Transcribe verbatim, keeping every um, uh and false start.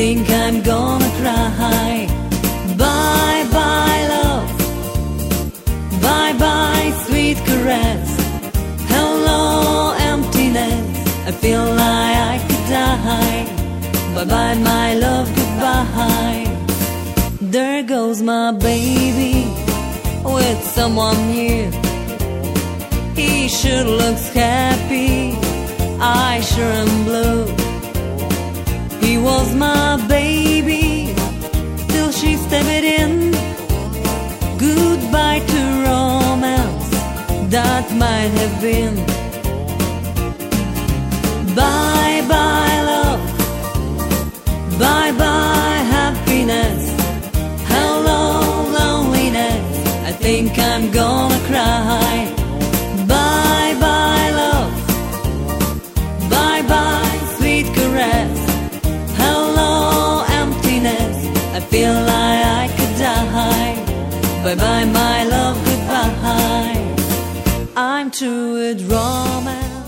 think I'm gonna cry. Bye bye love, bye bye sweet caress. Hello emptiness, I feel like I could die. Bye bye my love, goodbye. There goes my baby with someone new. He sure looks happy, I sure am blue. He was my baby till she stepped in. Goodbye to romance that might have been. Bye bye love, bye bye happiness. Hello loneliness, I think I'm gonna cry. Bye bye love, bye bye sweet caress. Hello emptiness, I feel like I could die. Bye bye my love, goodbye. I'm through with romance.